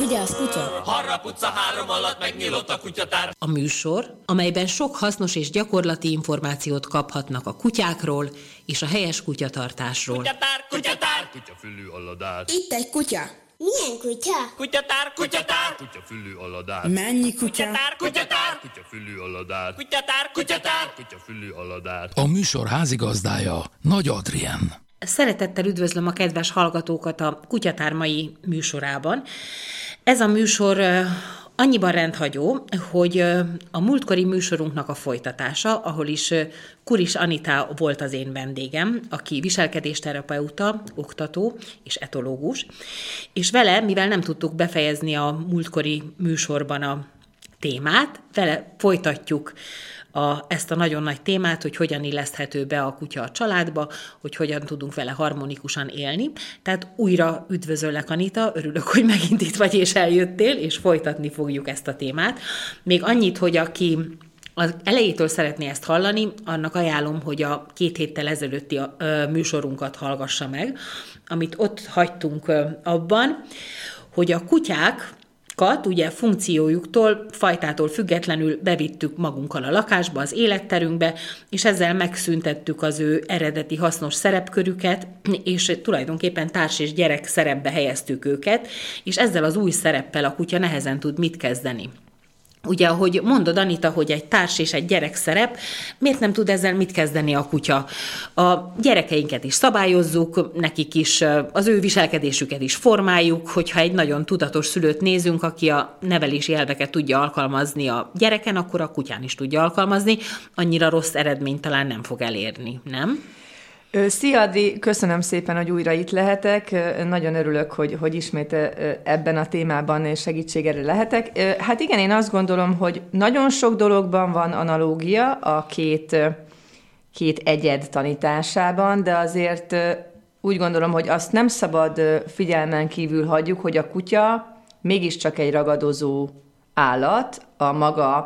Vigyázz, kutya! Harrap utca 3 alatt megnyílott a kutyatár. A műsor, amelyben sok hasznos és gyakorlati információt kaphatnak a kutyákról és a helyes kutyatartásról. Kutyatár, kutyatár, kutyafülű aladár. Itt egy kutya! Milyen kutya? Kutyatár, kutyatár, kutyafülű aladár. Mennyi kutya? Kutyatár, kutyatár, kutyafülű aladár. Kutyatár, kutyatár, kutyafülű aladár. A műsor házigazdája Nagy Adrien. Szeretettel üdvözlöm a kedves hallgatókat a Kutyatár mai műsorában. Ez a műsor annyiban rendhagyó, hogy a múltkori műsorunknak a folytatása, ahol is Kuris Anita volt az én vendégem, aki viselkedésterapeuta, oktató és etológus, és vele, mivel nem tudtuk befejezni a múltkori műsorban a témát, vele folytatjuk ezt a nagyon nagy témát, hogy hogyan illeszthető be a kutya a családba, hogy hogyan tudunk vele harmonikusan élni. Tehát újra üdvözöllek, Anita, örülök, hogy megint itt vagy és eljöttél, és folytatni fogjuk ezt a témát. Még annyit, hogy aki az elejétől szeretné ezt hallani, annak ajánlom, hogy a 2 héttel ezelőtti műsorunkat hallgassa meg, amit ott hagytunk abban, hogy a kutyák ugye funkciójuktól, fajtától függetlenül bevittük magunkkal a lakásba, az életterünkbe, és ezzel megszüntettük az ő eredeti hasznos szerepkörüket, és tulajdonképpen társ és gyerek szerepbe helyeztük őket, és ezzel az új szereppel a kutya nehezen tud mit kezdeni. Ugye, ahogy mondod, Anita, hogy egy társ és egy gyerek szerep, miért nem tud ezzel mit kezdeni a kutya? A gyerekeinket is szabályozzuk, nekik is az ő viselkedésüket is formáljuk, hogyha egy nagyon tudatos szülőt nézünk, aki a nevelési elveket tudja alkalmazni a gyereken, akkor a kutyán is tudja alkalmazni, annyira rossz eredményt talán nem fog elérni, nem? Szia, Adri, köszönöm szépen, hogy újra itt lehetek. Nagyon örülök, hogy ismét ebben a témában segítségre lehetek. Hát igen, én azt gondolom, hogy nagyon sok dologban van analógia a két egyed tanításában, de azért úgy gondolom, hogy azt nem szabad figyelmen kívül hagyjuk, hogy a kutya mégiscsak egy ragadozó állat, a maga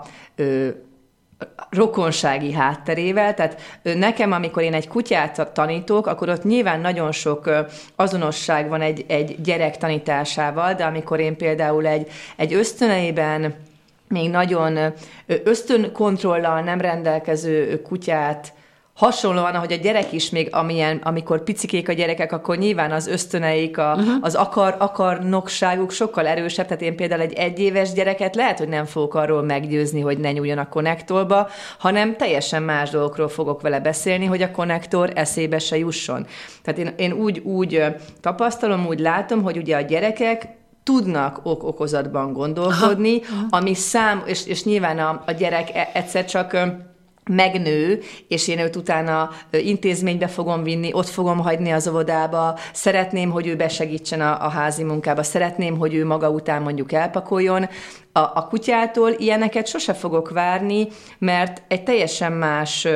rokonsági hátterével, tehát nekem, amikor én egy kutyát tanítok, akkor ott nyilván nagyon sok azonosság van egy gyerek tanításával, de amikor én például egy ösztöneiben még nagyon ösztönkontrollal nem rendelkező kutyát, hasonlóan, ahogy a gyerek is még, amikor picikék a gyerekek, akkor nyilván az ösztöneik, az akarnokságuk sokkal erősebb, tehát én például egy 1 éves gyereket lehet, hogy nem fogok arról meggyőzni, hogy ne nyúljon a konnektorba, hanem teljesen más dolgokról fogok vele beszélni, hogy a konnektor eszébe se jusson. Tehát én úgy tapasztalom, úgy látom, hogy ugye a gyerekek tudnak okozatban gondolkodni, ami és nyilván a gyerek egyszer csak megnő, és én őt utána intézménybe fogom vinni, ott fogom hagyni az óvodába, szeretném, hogy ő besegítsen a házi munkába, szeretném, hogy ő maga után mondjuk elpakoljon. A kutyától ilyeneket sose fogok várni, mert egy teljesen más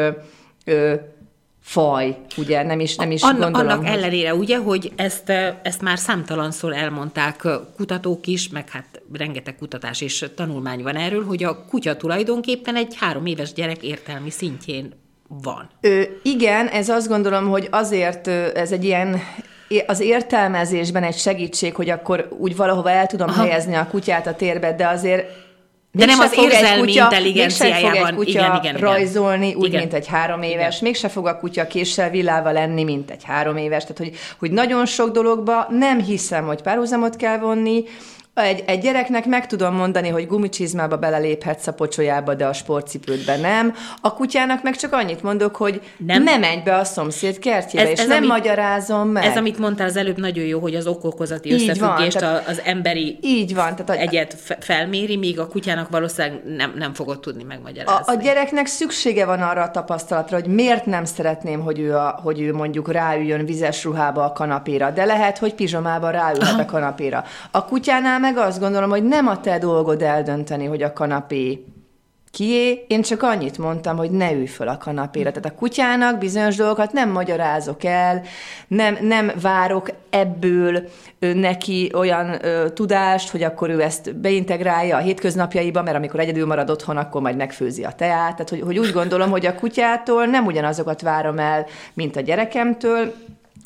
faj, ugye, nem is gondolom. Annak ellenére, ugye, hogy ezt már számtalanszor elmondták kutatók is, meg hát rengeteg kutatás és tanulmány van erről, hogy a kutya tulajdonképpen egy 3 éves gyerek értelmi szintjén van. Igen, ez azt gondolom, hogy azért ez egy ilyen az értelmezésben egy segítség, hogy akkor úgy valahova el tudom helyezni a kutyát a térbe, de azért de nem az érzelmi intelligenciájában. Mégsem fog egy kutya igen. rajzolni, úgy, mint egy 3 éves. Igen. Mégse fog a kutya késsel villával lenni, mint egy 3 éves. Tehát, hogy nagyon sok dologba nem hiszem, hogy párhuzamot kell vonni. Egy gyereknek meg tudom mondani, hogy gumicsizmába beleléphetsz a pocsolyába, de a sportcipődbe nem. A kutyának meg csak annyit mondok, hogy nem menj be a szomszéd kertjébe, és nem magyarázom meg. Ez, amit mondtál az előbb, nagyon jó, hogy az okokozati összefüggést az emberi egyet felméri, míg a kutyának valószínűleg nem fogod tudni megmagyarázni. A gyereknek szüksége van arra a tapasztalatra, hogy miért nem szeretném, hogy ő mondjuk ráüljön vizes ruhába a kanapéra, de lehet, hogy pizsomába ráülhet a kanapéra. A kutyánál meg azt gondolom, hogy nem a te dolgod eldönteni, hogy a kanapé kié, én csak annyit mondtam, hogy ne ülj föl a kanapéra. Tehát a kutyának bizonyos dolgokat nem magyarázok el, nem várok ebből neki olyan tudást, hogy akkor ő ezt beintegrálja a hétköznapjaiba, mert amikor egyedül marad otthon, akkor majd megfőzi a teát. Tehát, hogy úgy gondolom, hogy a kutyától nem ugyanazokat várom el, mint a gyerekemtől,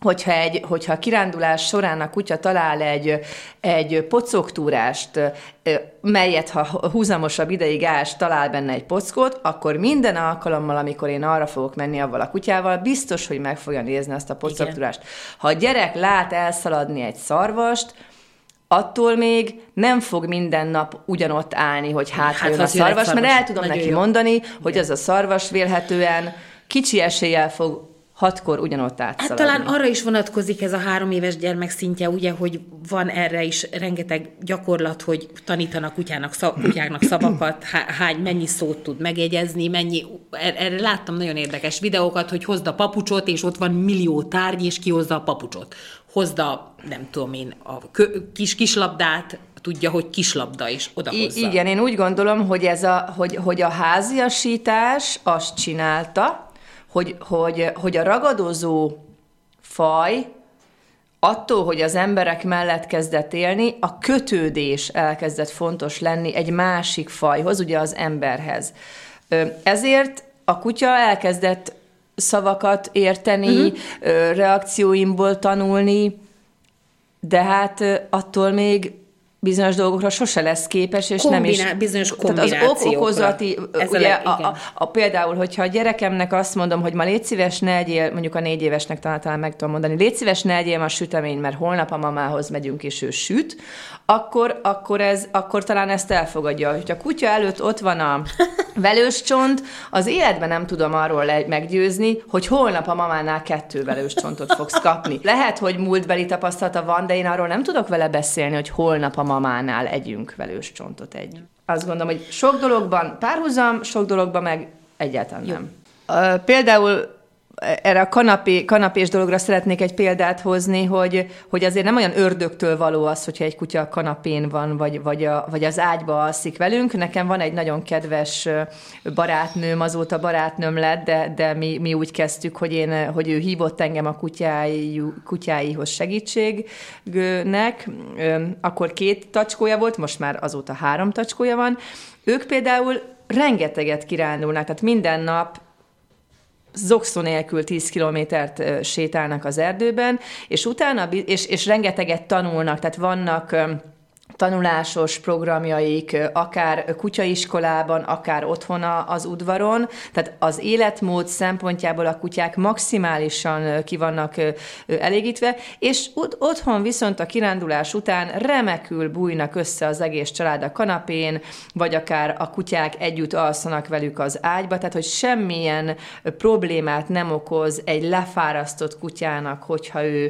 hogyha a kirándulás során a kutya talál egy pocogtúrást, melyet ha húzamosabb ideig ás, talál benne egy pockot, akkor minden alkalommal, amikor én arra fogok menni avval a kutyával, biztos, hogy meg fogja nézni azt a pocogtúrást. Ha a gyerek lát elszaladni egy szarvast, attól még nem fog minden nap ugyanott állni, hogy hát jön a szarvas, mert el tudom neki mondani, hogy az a szarvas vélhetően kicsi eséllyel fog 6-kor ugyanott átszaladni. Hát talán arra is vonatkozik ez a 3 éves gyermek szintje, ugye, hogy van erre is rengeteg gyakorlat, hogy tanítanak kutyáknak szavakat, mennyi szót tud megjegyezni, erre láttam nagyon érdekes videókat, hogy hozd a papucsot, és ott van millió tárgy, és kihozza a papucsot. Hozd a, nem tudom én, a kislabdát, tudja, hogy kislabda, és odahozza. Igen, én úgy gondolom, hogy hogy a háziasítás azt csinálta, hogy a ragadozó faj attól, hogy az emberek mellett kezdett élni, a kötődés elkezdett fontos lenni egy másik fajhoz, ugye az emberhez. Ezért a kutya elkezdett szavakat érteni, reakcióimból tanulni, de hát attól még bizonyos dolgokra sose lesz képes, és nem is... Bizonyos kombinációkra. Tehát az okozati, ugye például, hogyha a gyerekemnek azt mondom, hogy ma légy szíves, ne egyél, mondjuk a 4 évesnek talán meg tudom mondani, légy szíves, ne egyél ma süteményt, mert holnap a mamához megyünk, és ő süt, akkor talán ezt elfogadja. Hogyha a kutya előtt ott van a velős csont, az életben nem tudom arról meggyőzni, hogy holnap a mamánál 2 velős csontot fogsz kapni. Lehet, hogy múltbeli tapasztalata van, de én arról nem tudok vele beszélni, hogy holnap a mamánál együnk velős csontot együtt. Azt gondolom, hogy sok dologban párhuzam, sok dologban meg egyáltalán nem. Például erre a kanapés dologra szeretnék egy példát hozni, hogy azért nem olyan ördögtől való az, hogyha egy kutya a kanapén van, vagy az ágyba alszik velünk. Nekem van egy nagyon kedves barátnőm, azóta barátnőm lett, de mi úgy kezdtük, hogy ő hívott engem a kutyáihoz segítségnek. Akkor 2 tacskója volt, most már azóta 3 tacskója van. Ők például rengeteget kirándulnak, tehát minden nap zokszó nélkül 10 kilométert sétálnak az erdőben, és utána, és rengeteget tanulnak, tehát vannak tanulásos programjaik, akár kutyaiskolában, akár otthon az udvaron, tehát az életmód szempontjából a kutyák maximálisan ki vannak elégítve, és otthon viszont a kirándulás után remekül bújnak össze az egész család a kanapén, vagy akár a kutyák együtt alszanak velük az ágyba, tehát hogy semmilyen problémát nem okoz egy lefárasztott kutyának, hogyha ő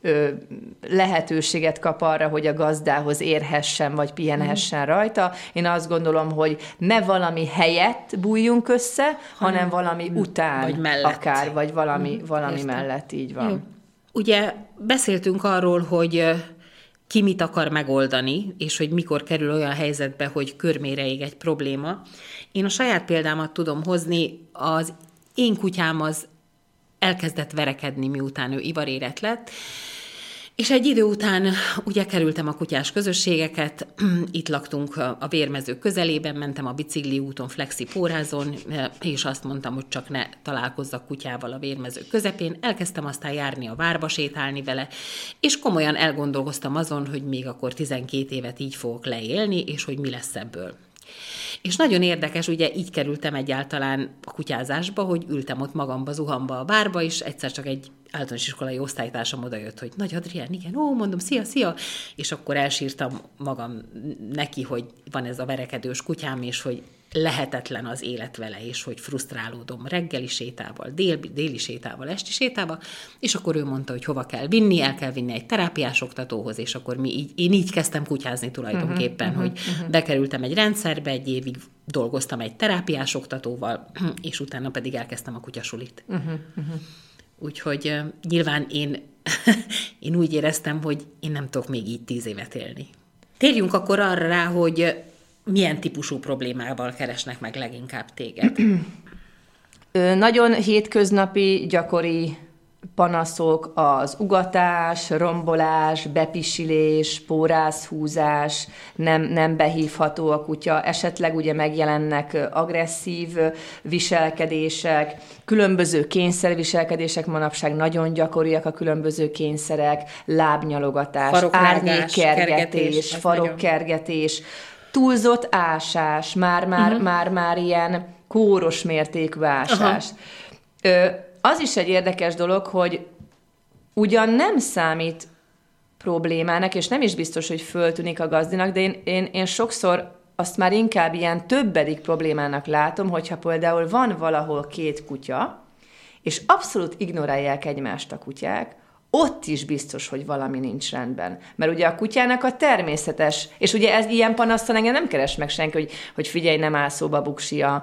lehetőséget kap arra, hogy a gazdához érhessen, vagy pihenhessen rajta. Én azt gondolom, hogy ne valami helyett bújjunk össze, hanem valami után, vagy mellett. Akár, vagy valami mellett, így van. Jó. Ugye beszéltünk arról, hogy ki mit akar megoldani, és hogy mikor kerül olyan helyzetbe, hogy körmére ég egy probléma. Én a saját példámat tudom hozni, az én kutyám az elkezdett verekedni, miután ő ivarérett lett, és egy idő után ugye kerültem a kutyás közösségeket, itt laktunk a Vérmező közelében, mentem a bicikli úton, flexi pórázon, és azt mondtam, hogy csak ne találkozzak kutyával a Vérmező közepén. Elkezdtem aztán járni a várba, sétálni vele, és komolyan elgondolkoztam azon, hogy még akkor 12 évet így fogok leélni, és hogy mi lesz ebből. És nagyon érdekes, ugye így kerültem egyáltalán a kutyázásba, hogy ültem ott magamba zuhamba a bárba, és egyszer csak egy általános iskolai osztálytársam odajött, hogy Nagy Adrián, igen, mondom, szia, és akkor elsírtam magam neki, hogy van ez a verekedős kutyám, és hogy lehetetlen az élet vele, és hogy frusztrálódom reggeli sétával, déli sétával, esti sétával, és akkor ő mondta, hogy hova kell vinni, el kell vinni egy terápiás oktatóhoz, és akkor én így kezdtem kutyázni tulajdonképpen, hogy bekerültem egy rendszerbe, egy évig dolgoztam egy terápiás oktatóval, és utána pedig elkezdtem a kutyasulit. Úgyhogy nyilván én úgy éreztem, hogy én nem tudok még így 10 évet élni. Térjünk akkor arra rá, hogy milyen típusú problémával keresnek meg leginkább téged? Nagyon hétköznapi, gyakori panaszok az ugatás, rombolás, bepisilés, pórászhúzás, nem behívható a kutya, esetleg ugye megjelennek agresszív viselkedések, különböző kényszerviselkedések, manapság nagyon gyakoriak a különböző kényszerek, lábnyalogatás, árnyékkergetés, farokkergetés, túlzott ásás, már ilyen kóros mértékű ásás. Az is egy érdekes dolog, hogy ugyan nem számít problémának, és nem is biztos, hogy föltűnik a gazdinak, de én sokszor azt már inkább ilyen többedik problémának látom, hogyha például van valahol 2 kutya, és abszolút ignorálják egymást a kutyák, ott is biztos, hogy valami nincs rendben. Mert ugye a kutyának a természetes, és ugye ez ilyen panasztal engem nem keres meg senki, hogy figyelj, nem áll szóba Buksi a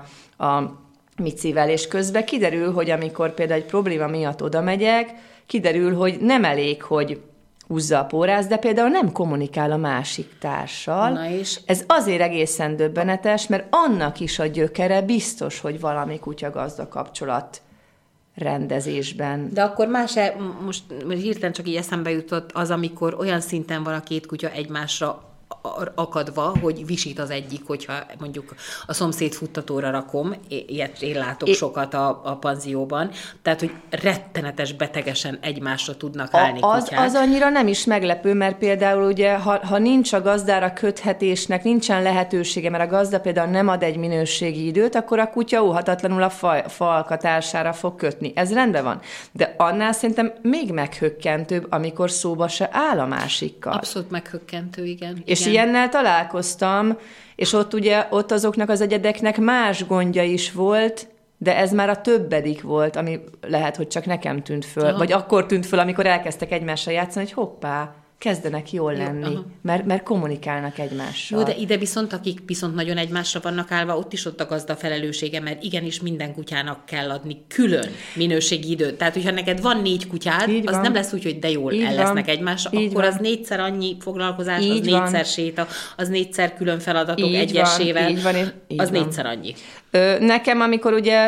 Micivel, és közben kiderül, hogy amikor például egy probléma miatt oda megyek, kiderül, hogy nem elég, hogy húzza a pórász, de például nem kommunikál a másik társal. Na és? Ez azért egészen döbbenetes, mert annak is a gyökere biztos, hogy valami kutya-gazda kapcsolat rendezésben. De akkor most hirtelen csak így eszembe jutott az, amikor olyan szinten van a 2 kutya egymásra akadva, hogy visít az egyik, hogyha mondjuk a szomszéd futtatóra rakom, ilyet én látok sokat a panzióban, tehát, hogy rettenetes betegesen egymásra tudnak állni kutyák. Az annyira nem is meglepő, mert például ugye, ha nincs a gazdára köthetésnek, nincsen lehetősége, mert a gazda például nem ad egy minőségi időt, akkor a kutya óhatatlanul a falkatársára fog kötni. Ez rendben van. De annál szerintem még meghökkentőbb, amikor szóba se áll a másikkal. Abszolút meghökkentő, igen. És ilyennel találkoztam, és ott azoknak az egyedeknek más gondja is volt, de ez már a többedik volt, ami lehet, hogy csak nekem tűnt föl, vagy akkor tűnt föl, amikor elkezdtek egymással játszani, hogy hoppá, kezdenek jól lenni, mert kommunikálnak egymással. Jó, de ide viszont, akik viszont nagyon egymásra vannak állva, ott a gazda felelőssége, mert igenis minden kutyának kell adni külön minőségi időt. Tehát, hogyha neked van 4 kutyád, így az van. Nem lesz úgy, hogy de jól így el lesznek egymásra, így akkor van. az 4-szer annyi foglalkozás, így az 4-szer séta, az 4-szer külön feladatok egyesével, az 4-szer annyi. Nekem, amikor ugye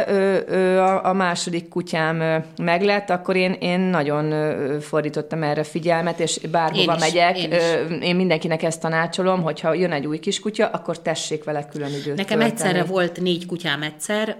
a második kutyám meglett, akkor én nagyon fordítottam erre figyelmet, és bárhova megyek, én mindenkinek ezt tanácsolom, hogyha jön egy új kiskutya, akkor tessék vele külön időt Nekem tölteni. egyszerre volt 4 kutyám egyszer,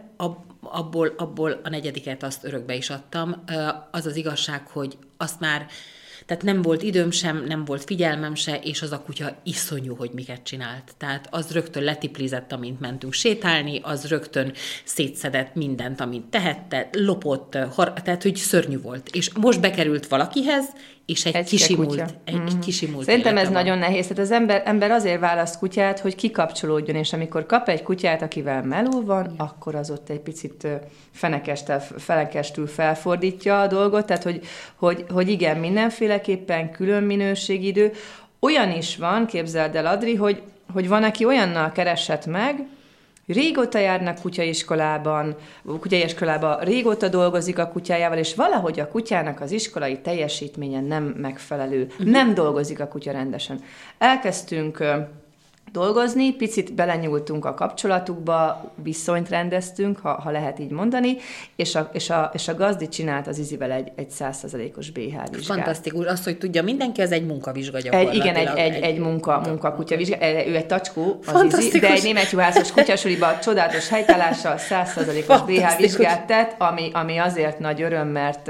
abból a negyediket azt örökbe is adtam. Az az igazság, hogy azt már, tehát nem volt időm sem, nem volt figyelmem se, és az a kutya iszonyú, hogy miket csinált. Tehát az rögtön letiplizett, amint mentünk sétálni, az rögtön szétszedett mindent, amit tehette, lopott, tehát hogy szörnyű volt. És most bekerült valakihez, és egy kisimult Szerintem ez van. nagyon nehéz. Tehát az ember azért választ kutyát, hogy kikapcsolódjon, és amikor kap egy kutyát, akivel meló van, akkor az ott egy picit fenekestül felfordítja a dolgot, tehát hogy igen, mindenféleképpen külön minőségidő. Olyan is van, képzeld el, Adri, hogy van, aki olyannal keresett meg, régóta járnak kutyaiskolába, régóta dolgozik a kutyájával, és valahogy a kutyának az iskolai teljesítménye nem megfelelő, nem dolgozik a kutya rendesen. Elkezdtünk dolgozni, picit belenyúltunk a kapcsolatukba, viszonyt rendeztünk, ha lehet így mondani, és a gazdi csinált az Izivel egy 100%-os BH vizsgát. Fantasztikus. Az, hogy tudja mindenki, az egy munkavizsga gyakorlatilag. Egy munkakutya vizsgát. Ő egy tacskó, az Izi, de egy német juhászos kutyasuliba csodálatos helytállással 100%-os BH vizsgát tett, ami azért nagy öröm,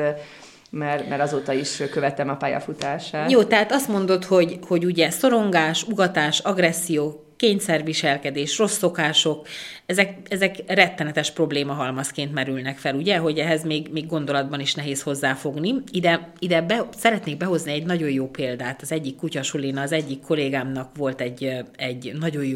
mert azóta is követem a pályafutását. Jó, tehát azt mondod, hogy ugye szorongás, ugatás, agresszió, kényszerviselkedés, rossz szokások, ezek rettenetes problémahalmazként merülnek fel, ugye, hogy ehhez még gondolatban is nehéz hozzáfogni. Ide szeretnék behozni egy nagyon jó példát. Az egyik kutyasulina, az egyik kollégámnak volt egy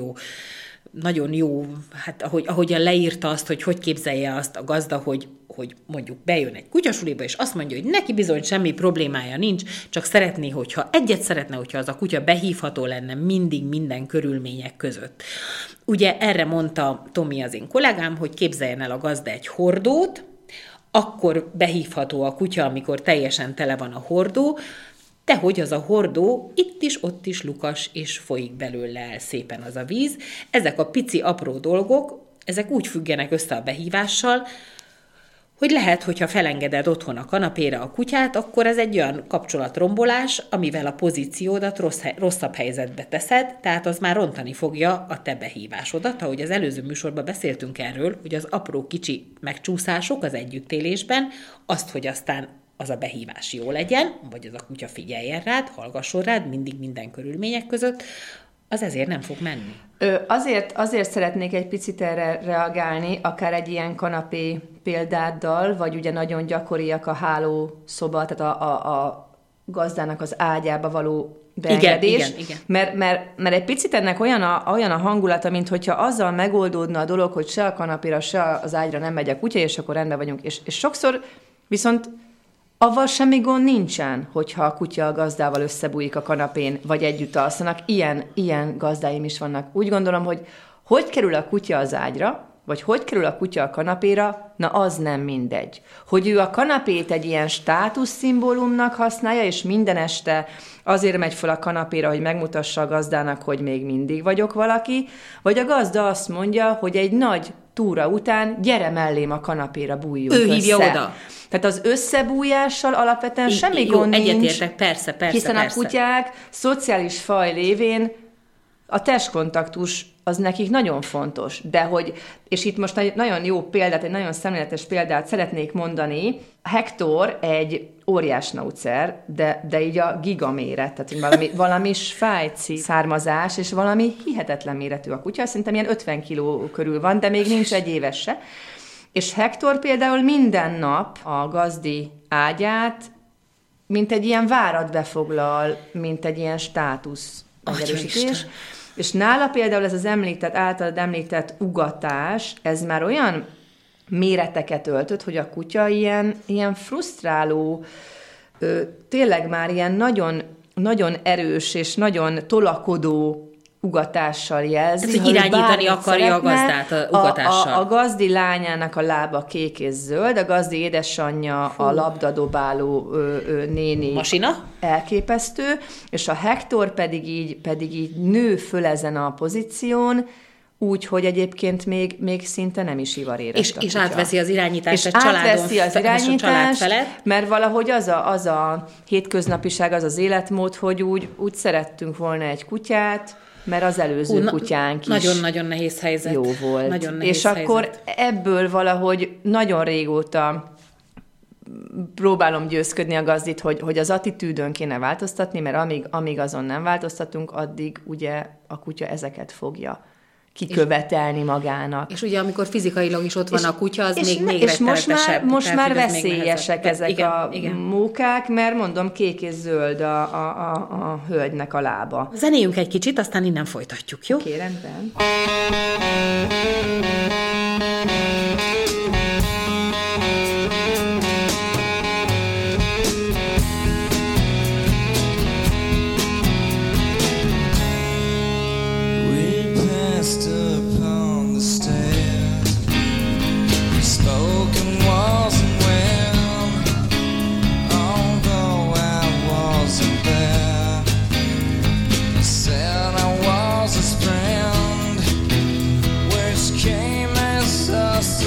nagyon jó, hát ahogyan leírta azt, hogy képzelje azt a gazda, hogy mondjuk bejön egy kutyasuliba, és azt mondja, hogy neki bizony semmi problémája nincs, csak szeretné, hogyha az a kutya behívható lenne mindig minden körülmények között. Ugye erre mondta Tomi, az én kollégám, hogy képzeljen el a gazda egy hordót, akkor behívható a kutya, amikor teljesen tele van a hordó, de hogy az a hordó itt is, ott is lukas, és folyik belőle el szépen az a víz. Ezek a pici, apró dolgok, ezek úgy függenek össze a behívással, hogy lehet, hogyha felengeded otthon a kanapéra a kutyát, akkor ez egy olyan kapcsolatrombolás, amivel a pozíciódat rosszabb helyzetbe teszed, tehát az már rontani fogja a te behívásodat. Ahogy az előző műsorban beszéltünk erről, hogy az apró kicsi megcsúszások az együttélésben, azt, hogy aztán az a behívás jó legyen, vagy az a kutya figyeljen rád, hallgasson rád mindig minden körülmények között, az ezért nem fog menni. Azért szeretnék egy picit erre reagálni, akár egy ilyen kanapé példáddal, vagy ugye nagyon gyakoriak a hálószoba, tehát a gazdának az ágyába való beengedés. Igen. Mert egy picit ennek olyan a hangulata, mint hogyha azzal megoldódna a dolog, hogy se a kanapéra, se az ágyra nem megy a kutya, és akkor rendben vagyunk. És sokszor viszont avval semmi gond nincsen, hogyha a kutya a gazdával összebújik a kanapén, vagy együtt alszanak. Ilyen gazdáim is vannak. Úgy gondolom, hogy kerül a kutya az ágyra, vagy hogy kerül a kutya a kanapéra, na az nem mindegy. Hogy ő a kanapét egy ilyen státuszszimbólumnak használja, és minden este azért megy fel a kanapéra, hogy megmutassa a gazdának, hogy még mindig vagyok valaki, vagy a gazda azt mondja, hogy egy nagy túra után gyere mellém a kanapéra, bújjunk össze. Ő hívja oda. Tehát az összebújással alapvetően semmi gond nincs. Egyetértek, persze. Hiszen a kutyák szociális faj lévén a testkontaktus az nekik nagyon fontos, de hogy, és itt most egy nagyon jó példát, egy nagyon szemléletes példát szeretnék mondani, Hector egy óriás naucer, de így a gigaméret, tehát valami svájci származás, és valami hihetetlen méretű a kutya, szerintem ilyen 50 kiló körül van, de még nincs egy éves se. És Hector például minden nap a gazdi ágyát, mint egy ilyen várat befoglal, mint egy ilyen státusz megerősítés. És nála például ez az általad említett ugatás, ez már olyan méreteket öltött, hogy a kutya ilyen frusztráló, tényleg már ilyen nagyon, nagyon erős és nagyon tolakodó ugatással jelzi. Ez, hogy irányítani akarja a gazdát a ugatással. A gazdi lányának a lába kék és zöld, a gazdi édesanyja a labdadobáló néni. Masina? Elképesztő, és a Hector pedig így nő föl ezen a pozíción, úgy, hogy egyébként még szinte nem is ivarérett és átveszi az irányítást és a átveszi az irányítást, felett. Mert valahogy az a hétköznapiság, az az életmód, hogy úgy szerettünk volna egy kutyát, mert az előző kutyánk is nagyon-nagyon nehéz helyzet. Jó volt. Nagyon nehéz és akkor helyzet. Ebből valahogy nagyon régóta próbálom győzködni a gazdit, hogy az attitűdön kéne változtatni, mert amíg azon nem változtatunk, addig ugye a kutya ezeket fogja kikövetelni magának. És ugye amikor fizikailag is ott van a kutya, az még rettenetesebb. Most már veszélyesek ezek igen. mókák, mert mondom, kék és zöld a hölgynek a lába. Zenéljünk egy kicsit, aztán innen folytatjuk, jó? Oké, rendben. Said I was his friend, which came as a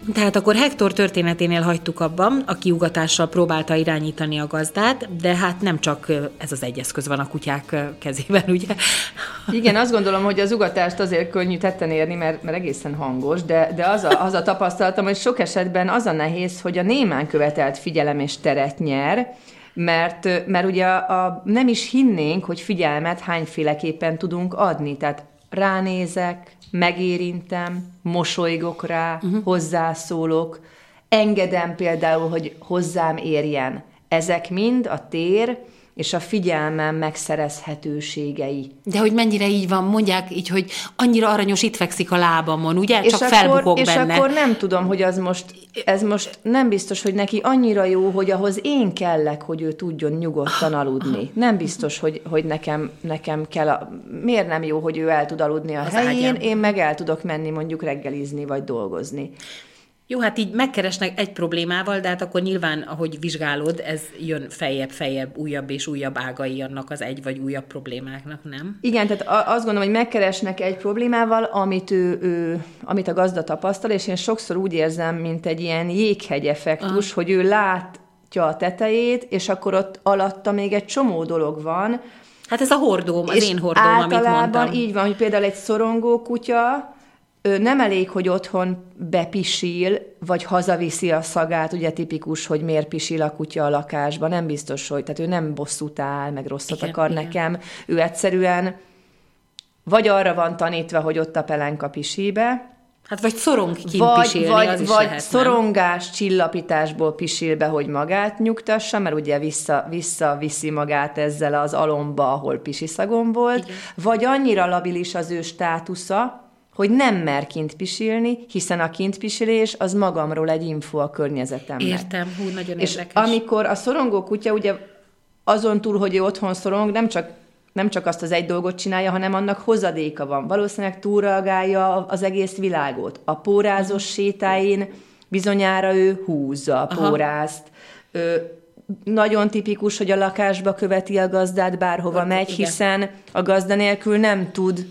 Tehát akkor Hektor történeténél hagytuk abban, a kiugatással próbálta irányítani a gazdát, de hát nem csak ez az egy eszköz van a kutyák kezében, ugye? Igen, azt gondolom, hogy az ugatást azért könnyű tetten érni, mert egészen hangos, de az a tapasztalatom, hogy sok esetben az a nehéz, hogy a némán követelt figyelem és teret nyer, mert ugye nem is hinnénk, hogy figyelmet hányféleképpen tudunk adni, tehát ránézek, megérintem, mosolygok rá, hozzászólok, engedem például, hogy hozzám érjen. Ezek mind a tér és a figyelmem megszerezhetőségei. De hogy mennyire így van, mondják így, hogy annyira aranyos, itt fekszik a lábamon, ugye? Csak felbukok benne. És akkor nem tudom, hogy ez most nem biztos, hogy neki annyira jó, hogy ahhoz én kellek, hogy ő tudjon nyugodtan aludni. Nem biztos, hogy nekem kell. Miért nem jó, hogy ő el tud aludni a helyén, én meg el tudok menni mondjuk reggelizni, vagy dolgozni. Jó, hát így megkeresnek egy problémával, de hát akkor nyilván, ahogy vizsgálod, ez jön feljebb, újabb és újabb ágai annak az egy vagy újabb problémáknak, nem? Igen, tehát azt gondolom, hogy megkeresnek egy problémával, amit a gazda tapasztal, és én sokszor úgy érzem, mint egy ilyen jéghegy effektus, hogy ő látja a tetejét, és akkor ott alatta még egy csomó dolog van. Hát ez a hordóm, az én hordóm, amit mondtam. Általában így van, hogy például egy szorongó kutya, nem elég, hogy otthon bepisil, vagy hazaviszi a szagát, ugye tipikus, hogy miért pisil a kutya a lakásban, nem biztos, hogy, tehát ő nem bosszút áll, meg rosszat akar nekem, ő egyszerűen vagy arra van tanítva, hogy ott a pelenka pisilbe, hát vagy szorong kint pisilni, az is vagy lehet, szorongás, csillapításból pisil be, hogy magát nyugtassa, mert ugye visszaviszi magát ezzel az alomba, ahol pisiszagon volt, igen. Vagy annyira labilis az ő státusza, hogy nem mer kint pisilni, hiszen a kintpisilés az magamról egy info a környezetemnek. Értem, nagyon és érdekes. amikor a szorongó kutya ugye azon túl, hogy ő otthon szorong, nem csak azt az egy dolgot csinálja, hanem annak hozadéka van. Valószínűleg túlreagálja az egész világot. A pórázos sétáin bizonyára ő húzza a pórázt. Nagyon tipikus, hogy a lakásba követi a gazdát, bárhova megy, igen. Hiszen a gazda nélkül nem tud,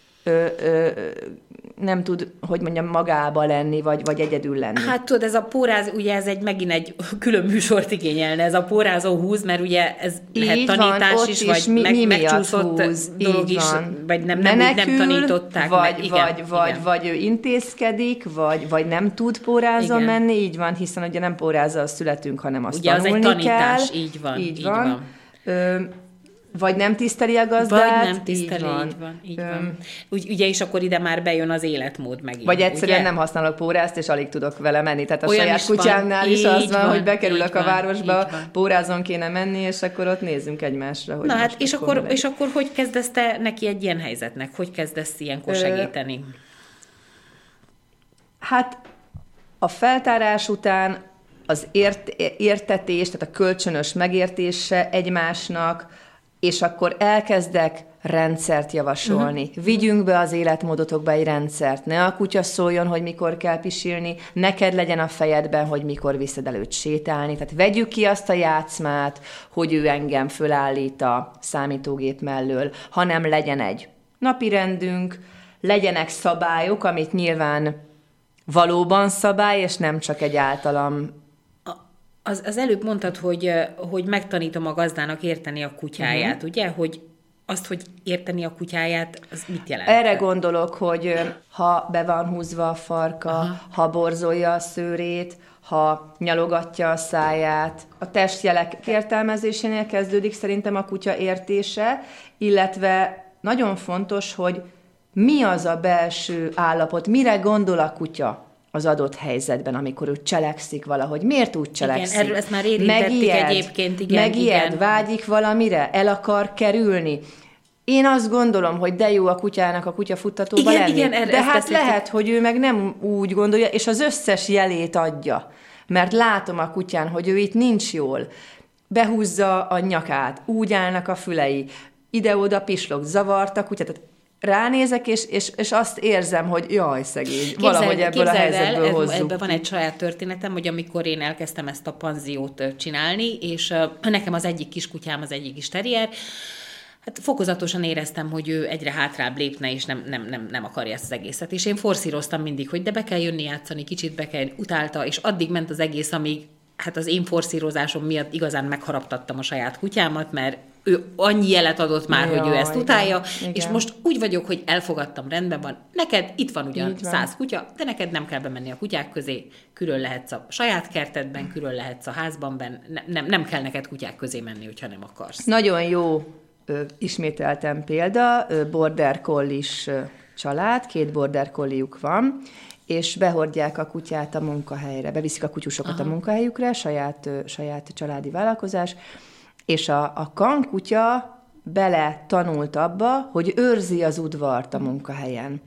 hogy mondjam, magába lenni, vagy egyedül lenni. Hát tudod, ez a póráz, ugye ez megint egy külön műsort igényelne, ez a pórázó húz, mert ugye ez lehet tanítás van, is, vagy megcsúszott dolog is, vagy nem tanították. Vagy ő intézkedik, vagy nem tud pórázon menni, így van, hiszen ugye nem pórázzal születünk, hanem azt ugye tanulni kell. Ugye az egy tanítás, így van. Vagy nem tiszteli a gazdát. Vagy nem tiszteli, így van. Ugye, és akkor ide már bejön az életmód megint. Vagy egyszerűen nem használok pórázt, és alig tudok vele menni. Tehát a saját kutyámnál is az van, hogy bekerülök a városba, pórázon kéne menni, és akkor ott nézzünk egymásra. Hogy na hát, és akkor hogy kezdesz te neki egy ilyen helyzetnek? Hogy kezdesz ilyenkor segíteni? Hát a feltárás után az értetés, tehát a kölcsönös megértése egymásnak, és akkor elkezdek rendszert javasolni. Vigyünk be az életmódotokba egy rendszert. Ne a kutya szóljon, hogy mikor kell pisilni, neked legyen a fejedben, hogy mikor viszed előtt sétálni. Tehát vegyük ki azt a játszmát, hogy ő engem fölállít a számítógép mellől, hanem legyen egy napirendünk, legyenek szabályok, amit nyilván valóban szabály, és nem csak egy általam. Az előbb mondtad, hogy megtanítom a gazdának érteni a kutyáját, ugye? Hogy azt, hogy érteni a kutyáját, az mit jelent? Erre gondolok, hogy ha be van húzva a farka, ha borzolja a szőrét, ha nyalogatja a száját. A testjelek értelmezésénél kezdődik szerintem a kutya értése, illetve nagyon fontos, hogy mi az a belső állapot, mire gondol a kutya az adott helyzetben, amikor ő cselekszik valahogy. Miért úgy cselekszik? Igen, erről ezt már érintettük egyébként. Igen, megijed, vágyik valamire, el akar kerülni. Én azt gondolom, hogy de jó a kutyának a kutyafuttatóba lenni. Igen, de hát lehet, hogy ő meg nem úgy gondolja, és az összes jelét adja. Mert látom a kutyán, hogy ő itt nincs jól. Behúzza a nyakát, úgy állnak a fülei, ide-oda pislog, zavart a kutya. Tehát ránézek, és azt érzem, hogy jaj, szegény, valahogy ebből a helyzetből hozzuk. Ebben van egy saját történetem, hogy amikor én elkezdtem ezt a panziót csinálni, és nekem az egyik kiskutyám, az egyik is terrier, Hát fokozatosan éreztem, hogy ő egyre hátrább lépne, és nem akarja ezt az egészet. És én forszíroztam mindig, hogy de be kell jönni játszani, kicsit be kell, utálta, és addig ment az egész, amíg hát az én forszírozásom miatt igazán megharaptattam a saját kutyámat, mert ő annyi jelet adott már, hogy ő ezt utálja, igen. És most úgy vagyok, hogy elfogadtam, rendben van. Neked itt van ugyan 100 kutya, de neked nem kell bemenni a kutyák közé, külön lehetsz a saját kertedben, külön lehetsz a házban, nem kell neked kutyák közé menni, hogyha nem akarsz. Nagyon jó ismételtem példa, border collie-s család, 2 border collie-juk van, és behordják a kutyát a munkahelyre, beviszik a kutyusokat a munkahelyükre, saját családi vállalkozás, és a kankutya bele tanult abba, hogy őrzi az udvart a munkahelyen.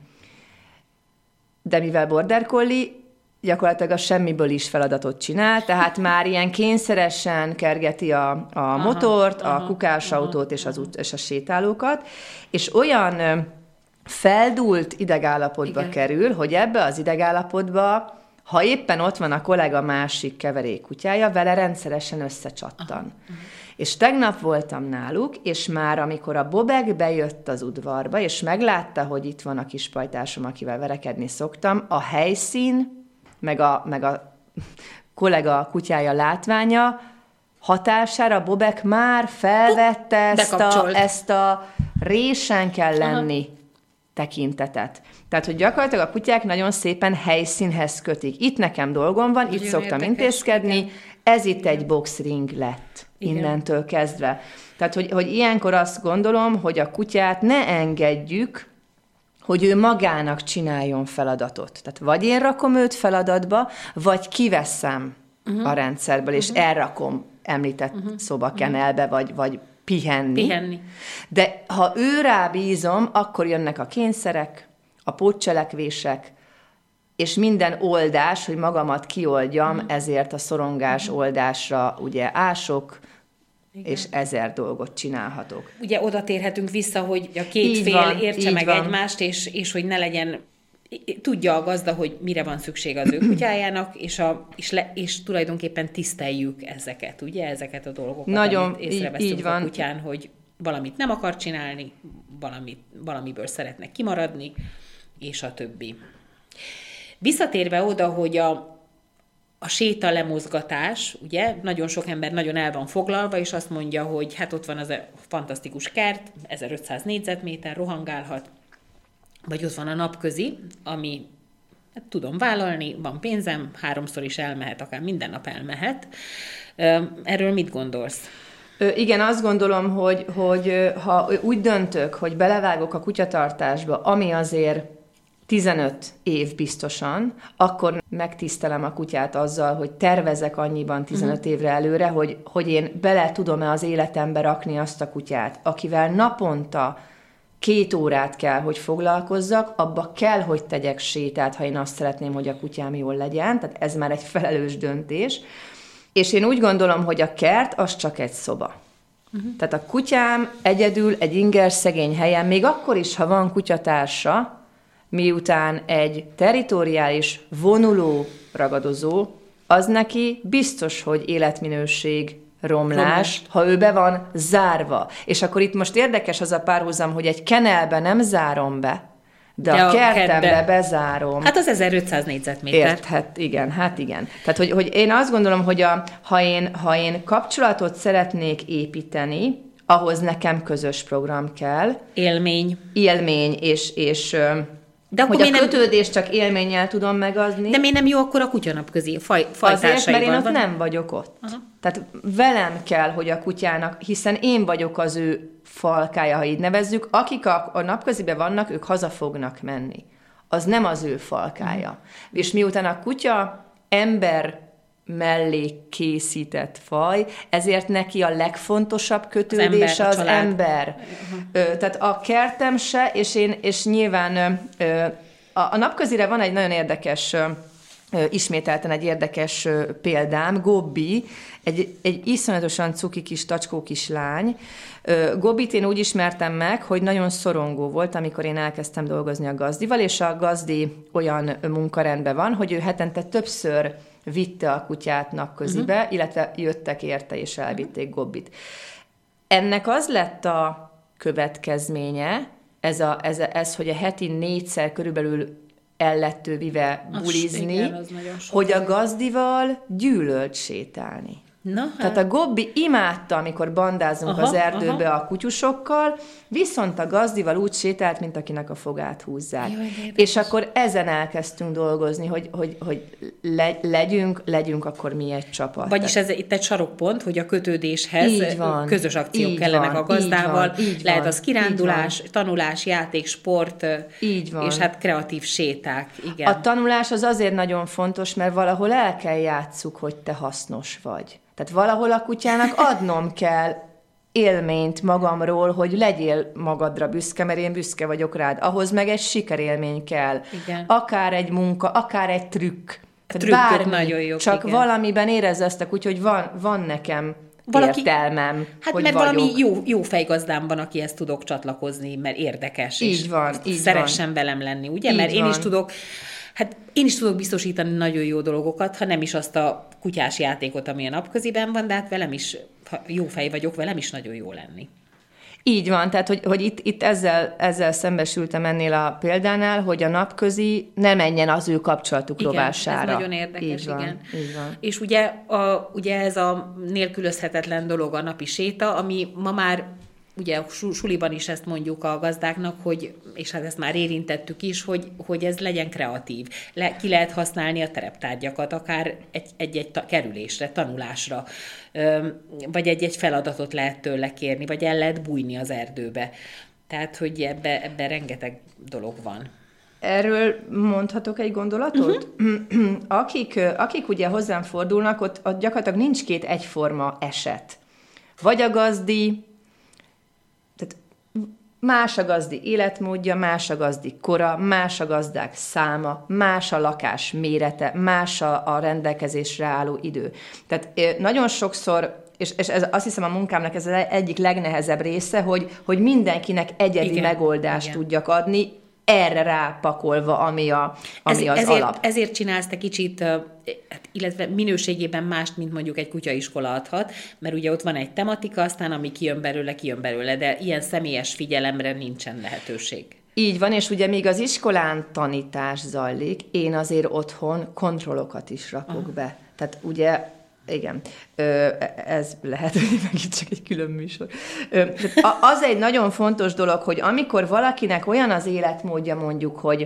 De mivel border collie, gyakorlatilag a semmiből is feladatot csinál, tehát már ilyen kényszeresen kergeti a motort, a kukásautót és a sétálókat, és olyan feldúlt idegállapotba kerül, hogy ebbe az idegállapotba, ha éppen ott van a kollega másik keverék kutyája, vele rendszeresen összecsattan. És tegnap voltam náluk, és már amikor a Bobek bejött az udvarba, és meglátta, hogy itt van a kis pajtásom, akivel verekedni szoktam, a helyszín, meg a kollega kutyája látványa hatására Bobek már felvette ezt a résen kell lenni tekintetet. Tehát, hogy gyakorlatilag a kutyák nagyon szépen helyszínhez kötik. Itt nekem dolgom van, itt szoktam intézkedni, ez itt egy boxring lett innentől kezdve. Tehát, hogy ilyenkor azt gondolom, hogy a kutyát ne engedjük, hogy ő magának csináljon feladatot. Tehát vagy én rakom őt feladatba, vagy kiveszem a rendszerből, és elrakom említett szobakenelbe, vagy pihenni. De ha ő rábízom, akkor jönnek a kényszerek, a pótcselekvések, és minden oldás, hogy magamat kioldjam, ezért a szorongás oldásra ugye ások, és 1000 dolgot csinálhatok. Ugye oda térhetünk vissza, hogy a két fél értse meg egymást, és hogy ne legyen, tudja a gazda, hogy mire van szükség az ő kutyájának, és tulajdonképpen tiszteljük ezeket, ugye, ezeket a dolgokat, nagyon amit észreveszünk a kutyán, hogy valamit nem akar csinálni, valamiből szeretnek kimaradni, és a többi. Visszatérve oda, hogy a séta lemozgatás, ugye, nagyon sok ember nagyon el van foglalva, és azt mondja, hogy hát ott van az a fantasztikus kert, 1500 négyzetméter, rohangálhat, vagy ott van a napközi, ami hát tudom vállalni, van pénzem, 3-szor is elmehet, akár minden nap elmehet. Erről mit gondolsz? Igen, azt gondolom, hogy ha úgy döntök, hogy belevágok a kutyatartásba, ami azért 15 év biztosan, akkor megtisztelem a kutyát azzal, hogy tervezek annyiban 15 évre előre, hogy én bele tudom-e az életembe rakni azt a kutyát, akivel naponta 2 órát kell, hogy foglalkozzak, abba kell, hogy tegyek sétát, ha én azt szeretném, hogy a kutyám jól legyen, tehát ez már egy felelős döntés. És én úgy gondolom, hogy a kert az csak egy szoba. Tehát a kutyám egyedül egy inger szegény helyen, még akkor is, ha van kutyatársa, miután egy territoriális vonuló ragadozó, az neki biztos, hogy életminőség romlás, ha ő be van zárva. És akkor itt most érdekes az a párhuzam, hogy egy kenelbe nem zárom be, de a kertembe bezárom. Hát az 1500 négyzetméter. Igen. Tehát, hogy én azt gondolom, hogy ha én kapcsolatot szeretnék építeni, ahhoz nekem közös program kell. Élmény, és de hogy a kötődést csak élménnyel tudom megadni. De miért nem jó akkor a kutyanapközi fajtársaival? Azért, mert én ott nem vagyok ott. Tehát velem kell, hogy a kutyának, hiszen én vagyok az ő falkája, ha így nevezzük, akik a napköziben vannak, ők haza fognak menni. Az nem az ő falkája. És miután a kutya ember mellé készített faj, ezért neki a legfontosabb kötődése az ember. Tehát a kertem se, és nyilván a napközire van egy nagyon érdekes, ismételten egy érdekes példám, Gobbi, egy iszonyatosan cuki kis, tacskó kis lány. Gobbit én úgy ismertem meg, hogy nagyon szorongó volt, amikor én elkezdtem dolgozni a gazdival, és a gazdi olyan munkarendben van, hogy ő hetente többször vitte a kutyát napközibe, illetve jöttek érte, és elvitték Gobbit. Ennek az lett a következménye, ez, hogy a heti 4-szer körülbelül el lett ő vive bulizni, igen, hogy a gazdival gyűlölt sétálni. Na, hát. Tehát a Gobbi imádta, amikor bandázunk az erdőbe a kutyusokkal, viszont a gazdival úgy sétált, mint akinek a fogát húzzák. Jaj, és akkor ezen elkezdtünk dolgozni, hogy legyünk akkor mi egy csapat. Vagyis ez itt egy sarokpont, hogy a kötődéshez közös akciók kellenek a gazdával. Lehet az kirándulás, tanulás, játék, sport, és hát kreatív séták. Igen. A tanulás az azért nagyon fontos, mert valahol el kell játsszuk, hogy te hasznos vagy. Tehát valahol a kutyának adnom kell élményt magamról, hogy legyél magadra büszke, mert én büszke vagyok rád. Ahhoz meg egy sikerélmény kell. Igen. Akár egy munka, akár egy trükk. Trükkök nagyon jók, csak igen. Valamiben érezze ezt a kutya, hogy van nekem értelmem, hát hogy mert vagyok. valami jó fejgazdám van, akihez tudok csatlakozni, mert érdekes, így van, szeressen velem lenni, ugye? Így mert van. én is tudok biztosítani nagyon jó dolgokat, ha nem is azt a kutyás játékot, ami a napköziben van, de hát velem is, ha jó fej vagyok, velem is nagyon jó lenni. Így van, tehát hogy itt ezzel szembesültem ennél a példánál, hogy a napközi ne menjen az ő kapcsolatuk rovására. Ez nagyon érdekes, így van, igen. Így van. És ugye ez a nélkülözhetetlen dolog a napi séta, ami ma már ugye a suliban is ezt mondjuk a gazdáknak, hogy, és hát ezt már érintettük is, hogy ez legyen kreatív. Ki lehet használni a tereptárgyakat, akár egy kerülésre, tanulásra, vagy egy feladatot lehet tőle kérni, vagy el lehet bújni az erdőbe. Tehát, hogy ebbe rengeteg dolog van. Erről mondhatok egy gondolatot? Akik ugye hozzám fordulnak, ott gyakorlatilag nincs két egyforma eset. Vagy a gazdi, tehát más a gazdi életmódja, más a gazdi kora, más a gazdák száma, más a lakás mérete, más a rendelkezésre álló idő. Tehát nagyon sokszor, és ez, azt hiszem a munkámnak ez az egyik legnehezebb része, hogy mindenkinek egyedi megoldást tudjak adni, erre rápakolva, ami az alap. Ezért csinálsz te kicsit, illetve minőségében mást, mint mondjuk egy kutyaiskola adhat, mert ugye ott van egy tematika, aztán ami kijön belőle, de ilyen személyes figyelemre nincsen lehetőség. Így van, és ugye még az iskolán tanítás zajlik, én azért otthon kontrollokat is rakok be. Tehát ugye igen, ez lehet, hogy megint csak egy külön műsor. Az egy nagyon fontos dolog, hogy amikor valakinek olyan az életmódja mondjuk, hogy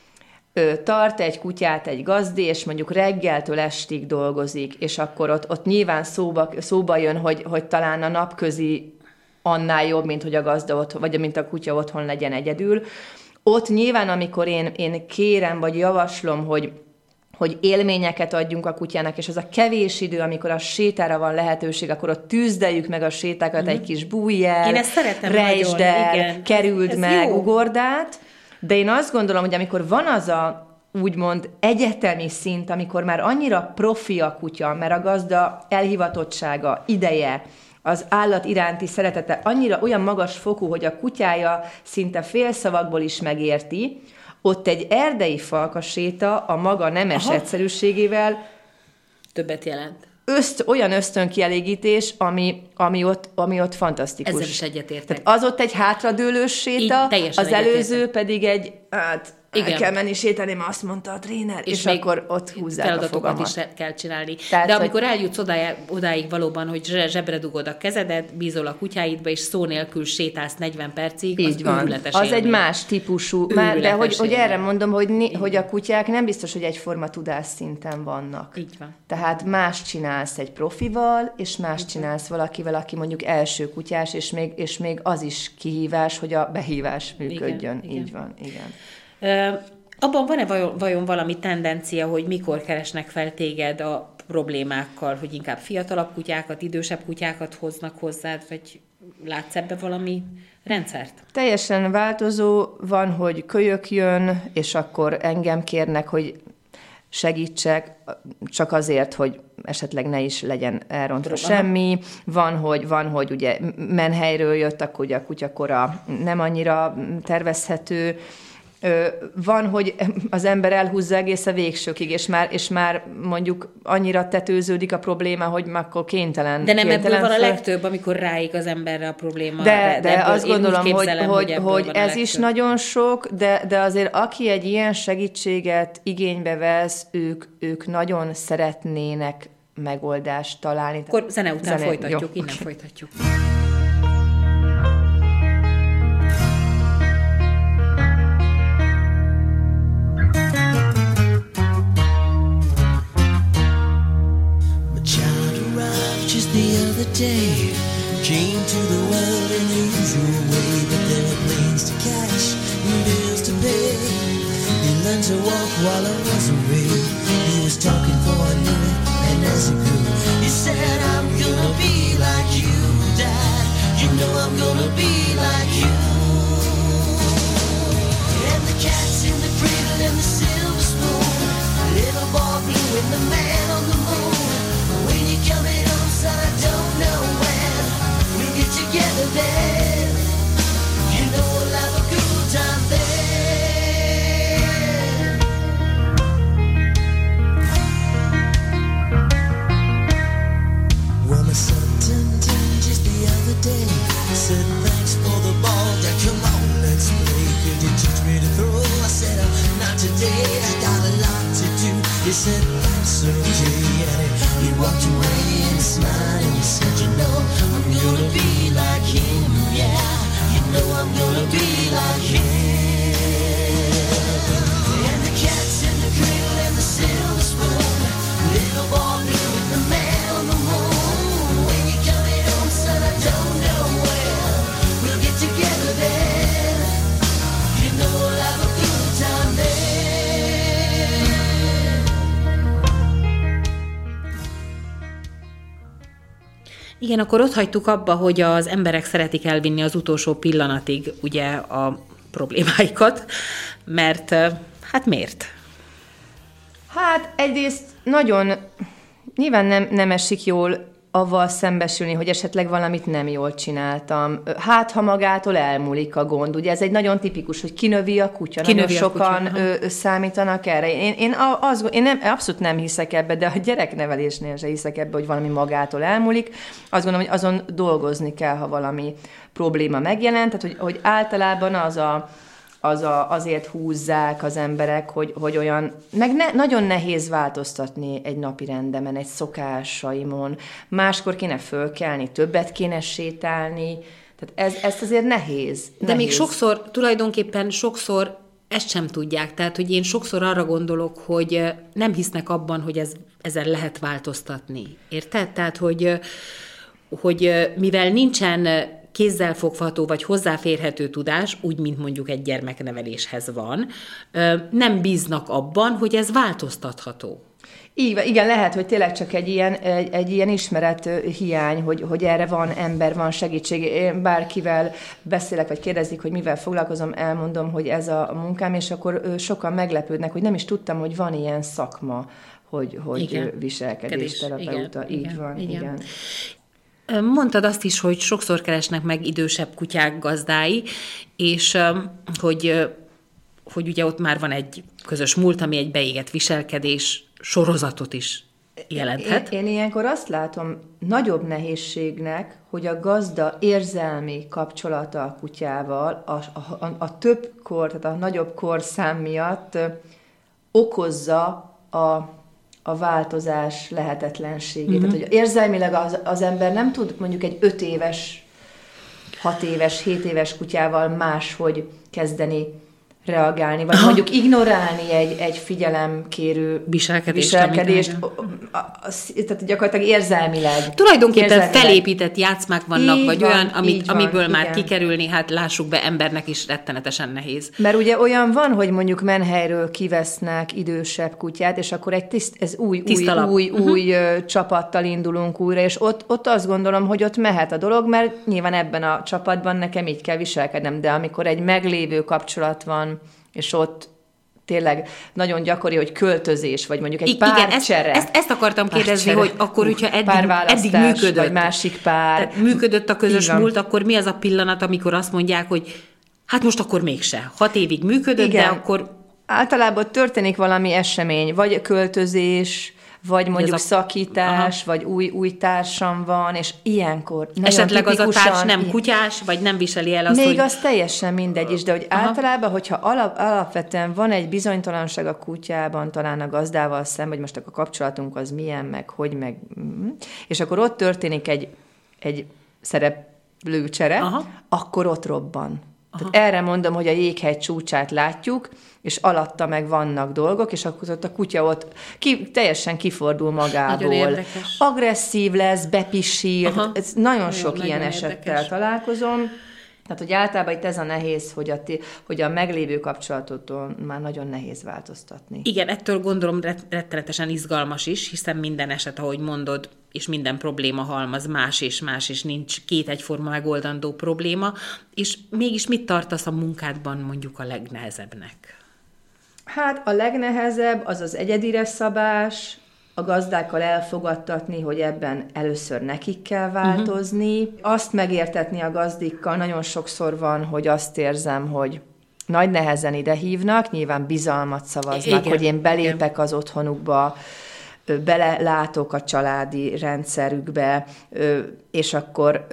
tart egy kutyát egy gazdi, és mondjuk reggeltől estig dolgozik, és akkor ott nyilván szóba jön, hogy talán a napközi annál jobb, mint hogy a gazda otthon, vagy mint a kutya otthon legyen egyedül. Ott nyilván, amikor én kérem, vagy javaslom, hogy élményeket adjunk a kutyának, és az a kevés idő, amikor a sétára van lehetőség, akkor ott tűzdeljük meg a sétákat, egy kis bújjel, rejtsd el, kerüld meg, jó. Ugord át. De én azt gondolom, hogy amikor van az a úgymond egyetemi szint, amikor már annyira profi a kutya, mert a gazda elhivatottsága, ideje, az állat iránti szeretete annyira olyan magas fokú, hogy a kutyája szinte félszavakból is megérti, ott egy erdei falkaséta a maga nemes egyszerűségével többet jelent. Olyan ösztönkielégítés, ami ott fantasztikus. Ezzel is egyetértek. Tehát az ott egy hátradőlős séta, az előző pedig egy, el kell menni sétálni, mert azt mondta a tréner, és akkor ott húzzák a fogamat. Is kell csinálni. Tehát, de amikor eljutsz odáig valóban, hogy zsebre dugod a kezedet, bízol a kutyáidba, és szó nélkül sétálsz 40 percig, így az őrületes az élmény. egy más típusú, de hogy erre mondom, hogy a kutyák nem biztos, hogy egyforma tudásszinten vannak. Így van. Tehát más csinálsz egy profival, és más csinálsz valakivel, aki mondjuk első kutyás, és még az is kihívás, hogy a behívás működjön. Igen. Így van, igen. Abban van-e vajon valami tendencia, hogy mikor keresnek fel téged a problémákkal, hogy inkább fiatalabb kutyákat, idősebb kutyákat hoznak hozzád, vagy látsz ebbe valami rendszert? Teljesen változó, van, hogy kölyök jön, és akkor engem kérnek, hogy segítsek, csak azért, hogy esetleg ne is legyen elrontva semmi. Van, hogy ugye menhelyről jött, akkor ugye a kutyakora nem annyira tervezhető, Van, hogy az ember elhúzza egész a végsőkig, és már mondjuk annyira tetőződik a probléma, hogy akkor kénytelen. De nem ebből van a legtöbb, amikor ráig az emberre a probléma. De azt gondolom, hogy ez legtöbb. is nagyon sok, de azért aki egy ilyen segítséget igénybe vesz, ők nagyon szeretnének megoldást találni. Akkor zene után folytatjuk, innen folytatjuk. The other day came to the world in the usual way, but there were planes to catch and bills to pay. He learned to walk while I was away. He was talking for I knew it, and as he grew, he said, I'm gonna be like you, Dad. You know I'm gonna be like you. And the cat's in the cradle and the silver spoon, little boy blue and the man on the moon. When you coming home, son, I don't know when we'll get together then. You know we'll have a good time then. Well, my son turned 10 just the other day. Said thanks for the ball, Dad, come on, let's play. Could you teach me to throw? I said, not today, I got a lot to do. He said, that's okay, and he walked away and smiled and he said, you know, I'm gonna be like him, yeah. You know I'm gonna be like him. And the cat's in the cradle and the silver spoon, little boy blue with the man on the moon. When you coming home, son, I don't know when we'll get together then. You know we'll have a good time then. Igen, akkor ott hagytuk abba, hogy az emberek szeretik elvinni az utolsó pillanatig ugye a problémáikat, mert hát miért? Hát egyrészt nagyon, nyilván nem esik jól avval szembesülni, hogy esetleg valamit nem jól csináltam. Hát, ha magától elmúlik a gond. Ugye ez egy nagyon tipikus, hogy kinövi a kutya. Nagyon sokan számítanak erre. Én abszolút nem hiszek ebbe, de a gyereknevelésnél se hiszek ebbe, hogy valami magától elmúlik. Azt gondolom, hogy azon dolgozni kell, ha valami probléma megjelent. Tehát, hogy általában azért húzzák az emberek, hogy olyan, nagyon nehéz változtatni egy napi rendemen, egy szokásaimon. Máskor kéne fölkelni, többet kéne sétálni, tehát ezt azért nehéz. De még tulajdonképpen sokszor ezt sem tudják. Tehát, hogy én sokszor arra gondolok, hogy nem hisznek abban, hogy ezzel lehet változtatni. Érted? Tehát, hogy mivel nincsen kézzelfogható vagy hozzáférhető tudás, úgy, mint mondjuk egy gyermekneveléshez van, nem bíznak abban, hogy ez változtatható. Igen, lehet, hogy tényleg csak egy ilyen ismeret hiány, hogy erre van ember, van segítség. Én bárkivel beszélek, vagy kérdezik, hogy mivel foglalkozom, elmondom, hogy ez a munkám, és akkor sokan meglepődnek, hogy nem is tudtam, hogy van ilyen szakma, hogy viselkedésterapeuta. Így van. Igen. Mondtad azt is, hogy sokszor keresnek meg idősebb kutyák gazdái, és hogy ugye ott már van egy közös múlt, ami egy beégett viselkedés sorozatot is jelenthet. Én ilyenkor azt látom nagyobb nehézségnek, hogy a gazda érzelmi kapcsolata a kutyával a több kor, tehát a nagyobb korszám miatt okozza a változás lehetetlenségét. Tehát, hogy érzelmileg az ember nem tud mondjuk egy 5 éves, 6 éves, 7 éves kutyával máshogy kezdeni reagálni, vagy mondjuk ignorálni egy figyelemkérő viselkedést. Tehát gyakorlatilag érzelmileg. Tulajdonképpen felépített játszmák vannak, így vagy van, olyan, amiből már igen. Kikerülni, hát lássuk be, embernek is rettenetesen nehéz. Mert ugye olyan van, hogy mondjuk menhelyről kivesznek idősebb kutyát, és akkor ez új csapattal indulunk újra, és ott azt gondolom, hogy ott mehet a dolog, mert nyilván ebben a csapatban nekem így kell viselkednem, de amikor egy meglévő kapcsolat van, és ott tényleg nagyon gyakori, hogy költözés, vagy mondjuk egy párcsere. Igen, ezt akartam kérdezni, hogy akkor, hogyha eddig működött, vagy másik pár. Tehát működött a közös múlt, akkor mi az a pillanat, amikor azt mondják, hogy Hát most akkor mégse. 6 évig működött, Igen. de akkor... Általában történik valami esemény, vagy költözés, vagy mondjuk szakítás, vagy új társam van, és ilyenkor esetleg az a társ tipikusan nem kutyás, vagy nem viseli el azt, még hogy... az teljesen mindegy is, de hogy általában, hogyha alapvetően van egy bizonytalanság a kutyában, talán a gazdával szemben, hogy most a kapcsolatunk az milyen, meg hogy, meg... És akkor ott történik egy szereplőcsere, akkor ott robban. Tehát erre mondom, hogy a jéghegy csúcsát látjuk, és alatta meg vannak dolgok, és akkor ott a kutya ott teljesen kifordul magából. Agresszív lesz, bepisír. Ez nagyon sok ilyen esettel találkozom. Tehát, hogy általában itt ez a nehéz, hogy a meglévő kapcsolatot már nagyon nehéz változtatni. Igen, ettől gondolom rettenetesen izgalmas is, hiszen minden eset, ahogy mondod, és minden probléma halmaz más és nincs két egyforma megoldandó probléma, és mégis mit tartasz a munkádban mondjuk a legnehezebbnek? Hát a legnehezebb az az egyedire szabás, a gazdákkal elfogadtatni, hogy ebben először nekik kell változni. Azt megértetni a gazdikkal nagyon sokszor van, hogy azt érzem, hogy nagy nehezen ide hívnak, nyilván bizalmat szavaznak, igen, hogy én belépek az otthonukba, belelátok a családi rendszerükbe, és akkor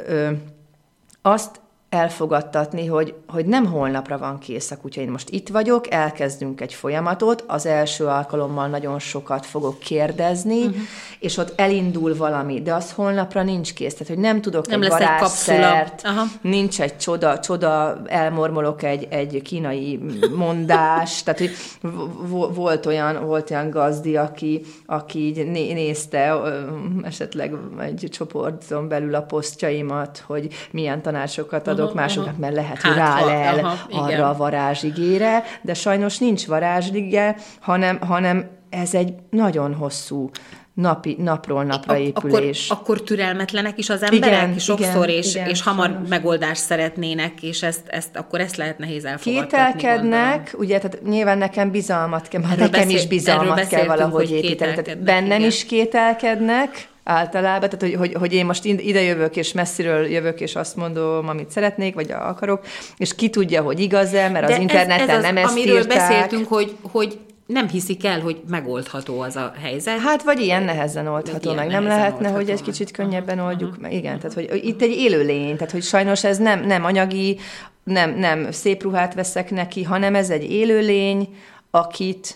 azt elfogadtatni, hogy nem holnapra van kész a kutya. Én most itt vagyok, elkezdünk egy folyamatot, az első alkalommal nagyon sokat fogok kérdezni, és ott elindul valami, de az holnapra nincs kész. Tehát, hogy nem tudok egy varázsszert, nincs egy csoda, elmormolok egy kínai mondás. Tehát, hogy volt olyan gazdi, aki így nézte esetleg egy csoporton belül a posztjaimat, hogy milyen tanácsokat adok másoknak, mert lehet, hogy rálel arra a varázsigére, de sajnos nincs varázsige, hanem ez egy nagyon hosszú napról napra épülés. Akkor türelmetlenek is az emberek sokszor, és hamar megoldást szeretnének, és akkor ezt lehet nehéz elfogadtatni. Kételkednek, ugye, tehát nyilván nekem bizalmat kell, nekem is bizalmat kell valahogy építeni. Tehát bennem is kételkednek, általában, tehát hogy én most ide jövök, és messziről jövök, és azt mondom, amit szeretnék, vagy akarok, és ki tudja, hogy igaz-e, mert de az interneten nem ezt amiről írták. Beszéltünk, hogy nem hiszik el, hogy megoldható az a helyzet. Hát, vagy ilyen nehezen oldható meg. Nem lehetne, hogy egy kicsit könnyebben oldjuk meg. Igen, tehát hogy itt egy élőlény, tehát hogy sajnos ez nem anyagi, nem szép ruhát veszek neki, hanem ez egy élőlény, akit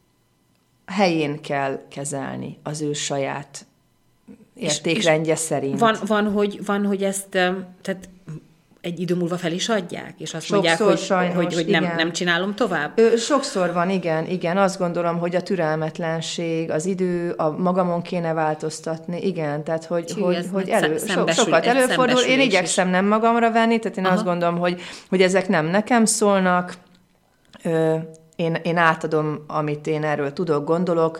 helyén kell kezelni az ő saját értékrendje szerint. Van, hogy ezt tehát egy idő múlva fel is adják, és azt mondják, hogy nem csinálom tovább? Sokszor van, igen. Azt gondolom, hogy a türelmetlenség, az idő, a magamon kéne változtatni, igen, tehát hogy sokat előfordul. Én igyekszem nem magamra venni, tehát én azt gondolom, hogy ezek nem nekem szólnak, én átadom, amit én erről tudok, gondolok,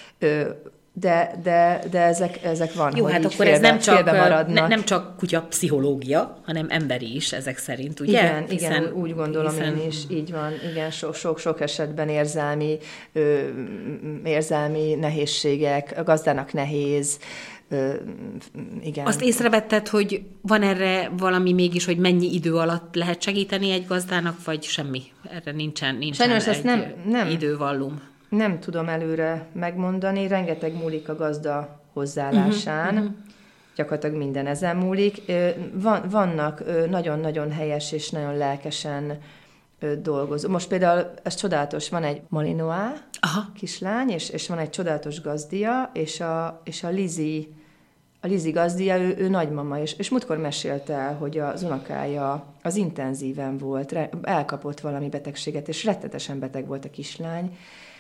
de ezek van, jó, hogy hát akkor ez nem csak kutya pszichológia, hanem emberi is ezek szerint, ugye? Igen, úgy gondolom én is, így van, igen, sok esetben érzelmi nehézségek, a gazdának nehéz, igen. Azt észrevetted, hogy van erre valami mégis, hogy mennyi idő alatt lehet segíteni egy gazdának, vagy semmi? Erre nincsen sajnos egy nem idővallum. Nem tudom előre megmondani, rengeteg múlik a gazda hozzáállásán, gyakorlatilag minden ezen múlik. Vannak nagyon-nagyon helyes és nagyon lelkesen dolgozó. Most például ez csodálatos, van egy Malinois kislány, és van egy csodálatos gazdia, és a Lizi gazdia, ő nagymama, és múltkor mesélte el, hogy az unokája az intenzíven volt, elkapott valami betegséget, és rettetesen beteg volt a kislány,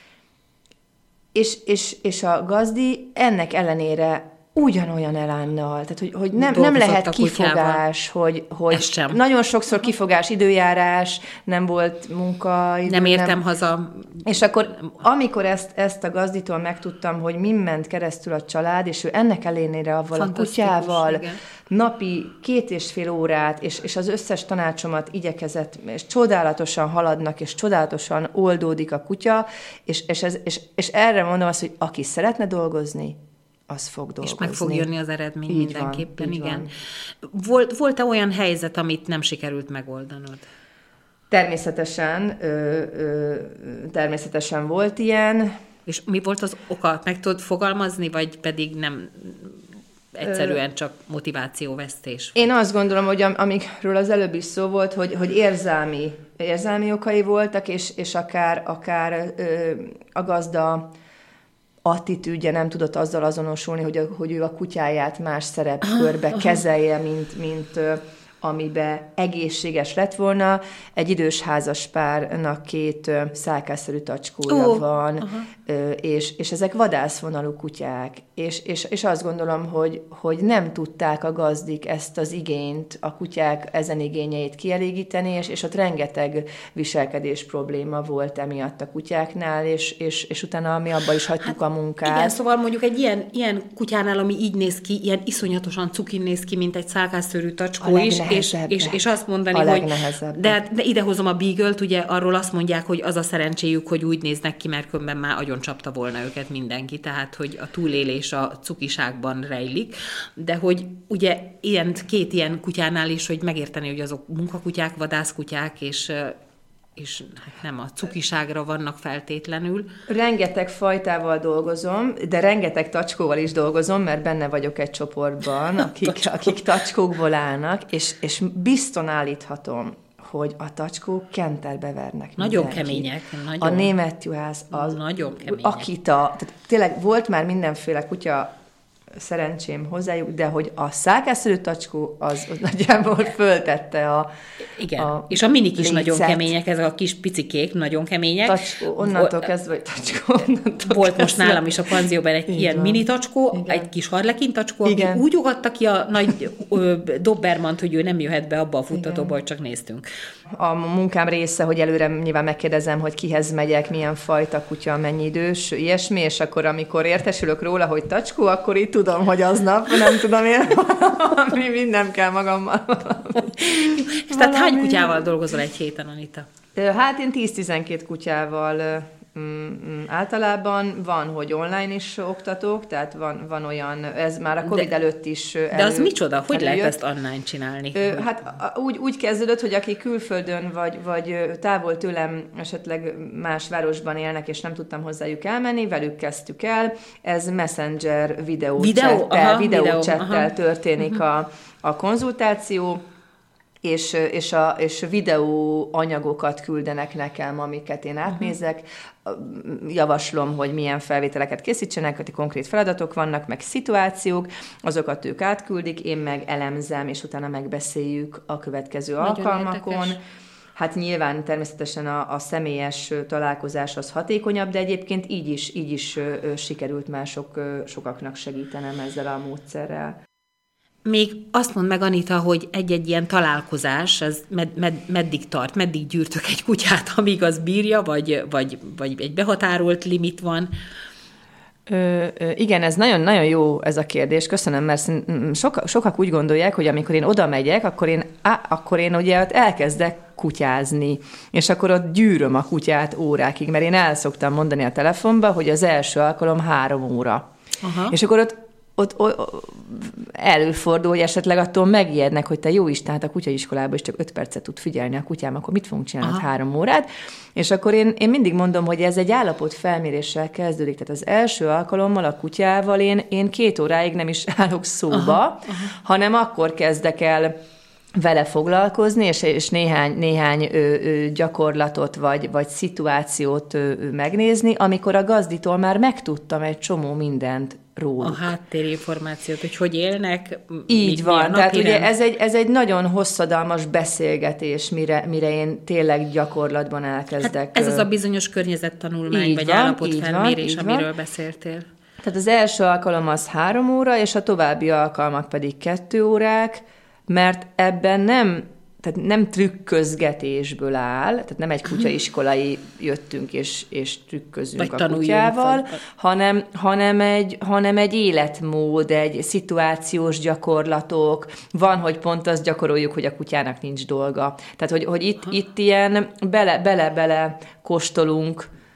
és a gazdi ennek ellenére ugyanolyan elánnal, tehát hogy nem lehet kifogás, hogy nagyon sokszor kifogás, időjárás, nem volt munka. Nem értem haza. És akkor, amikor ezt a gazditól megtudtam, hogy min ment keresztül a család, és ő ennek ellenére avval a kutyával igen. Napi 2,5 órát, és az összes tanácsomat igyekezett, és csodálatosan haladnak, és csodálatosan oldódik a kutya, és erre mondom azt, hogy aki szeretne dolgozni, az fog dolgozni. És meg fog jönni az eredmény így mindenképpen, van, igen. Volt-e olyan helyzet, amit nem sikerült megoldanod? Természetesen volt ilyen. És mi volt az oka? Meg tudod fogalmazni, vagy pedig nem egyszerűen csak motivációvesztés? Én azt gondolom, hogy amikről az előbb is szó volt, hogy érzelmi okai voltak, és akár a gazda attitűdje nem tudott azzal azonosulni, hogy ő a kutyáját más szerepkörbe kezelje, mint amiben egészséges lett volna. Egy idős házaspárnak 2 szálkászerű tacskója van, és ezek vadászvonalú kutyák. És azt gondolom, hogy nem tudták a gazdik ezt az igényt, a kutyák ezen igényeit kielégíteni, és ott rengeteg viselkedés probléma volt emiatt a kutyáknál, és utána mi abba is hagytuk a munkát. Igen, szóval mondjuk egy ilyen kutyánál, ami így néz ki, ilyen iszonyatosan cukin néz ki, mint egy szálkászerű tacskó is, és azt mondani, hogy de idehozom a Beagle-t, ugye arról azt mondják, hogy az a szerencséjük, hogy úgy néznek ki, mert különben már agyoncsapta volna őket mindenki, tehát hogy a túlélés a cukiságban rejlik, de hogy ugye 2 ilyen kutyánál is, hogy megérteni, hogy azok munkakutyák, vadászkutyák, és hát nem a cukiságra vannak feltétlenül. Rengeteg fajtával dolgozom, de rengeteg tacskóval is dolgozom, mert benne vagyok egy csoportban, akik tacskókból állnak, és bizton állíthatom, hogy a tacskók kenterbe vernek. Nagyon kemények. A német juhász, az nagyon kemények. Akita, tehát tényleg volt már mindenféle kutya szerencsém hozzájuk, de hogy a szálkászerű tacskó az nagyjából föltette igen, és a minik is lécet. Nagyon kemények, ezek a kis picikék nagyon kemények. Tacskó, onnantól kezdve, hogy tacskó. Volt most nálam is a panzióban egy ilyen mini tacskó, egy kis harlekin tacskó, aki úgy ugatta ki a nagy Dobermant, hogy ő nem jöhet be abba a futtatóba, hogy csak néztünk. A munkám része, hogy előre nyilván megkérdezem, hogy kihez megyek, milyen fajta kutya, mennyi idős, ilyesmi, és akkor amikor értesülök róla, hogy tacskó, akkor így tudom, hogy aznap, nem tudom én, minden kell magammal. És tehát hány kutyával dolgozol egy héten, Anita? Hát én 10-12 kutyával általában van, hogy online is oktatok, tehát van olyan, ez már a Covid előtt is De az micsoda? Hogy lehet ezt online csinálni? Hát úgy kezdődött, hogy aki külföldön vagy távol tőlem esetleg más városban élnek, és nem tudtam hozzájuk elmenni, velük kezdtük el. Ez Messenger videócsettel történik a konzultáció, és videó anyagokat küldenek nekem, amiket én átnézek. Javaslom, hogy milyen felvételeket készítsenek, hogy konkrét feladatok vannak, meg szituációk, azokat ők átküldik, én meg elemzem, és utána megbeszéljük a következő alkalmakon. Érdekes. Hát nyilván természetesen a személyes találkozás az hatékonyabb, de egyébként így is sikerült már sokaknak segítenem ezzel a módszerrel. Még azt mondd meg, Anita, hogy egy-egy ilyen találkozás, ez meddig tart? Meddig gyűrtök egy kutyát, amíg az bírja, vagy egy behatárolt limit van? Igen, ez nagyon-nagyon jó ez a kérdés, köszönöm, mert sokak úgy gondolják, hogy amikor én oda megyek, akkor én ugye ott elkezdek kutyázni, és akkor ott gyűröm a kutyát órákig, mert én el szoktam mondani a telefonba, hogy az első alkalom 3 óra. Aha. És akkor ott előfordul, hogy esetleg attól megijednek, hogy te jó Isten, hát a kutyaiskolában is csak 5 percet tud figyelni a kutyám, akkor mit fogunk csinálni 3 órát? És akkor én mindig mondom, hogy ez egy állapot felméréssel kezdődik. Tehát az első alkalommal a kutyával én 2 óráig nem is állok szóba, hanem akkor kezdek el vele foglalkozni, és néhány gyakorlatot vagy szituációt megnézni, amikor a gazditól már megtudtam egy csomó mindent róluk. A háttérinformációt, hogy élnek. Így van, tehát ugye ez egy nagyon hosszadalmas beszélgetés, mire én tényleg gyakorlatban elkezdek. Hát ez az a bizonyos környezettanulmány, vagy állapotfelmérés, amiről beszéltél. Tehát az első alkalom az 3 óra, és a további alkalmak pedig 2 órák, mert ebben nem trükközgetésből áll, tehát nem egy kutyaiskolai jöttünk és trükközünk a kutyával, hanem egy életmód, egy szituációs gyakorlatok. Van, hogy pont azt gyakoroljuk, hogy a kutyának nincs dolga. Tehát, hogy itt ilyen bele kóstolunk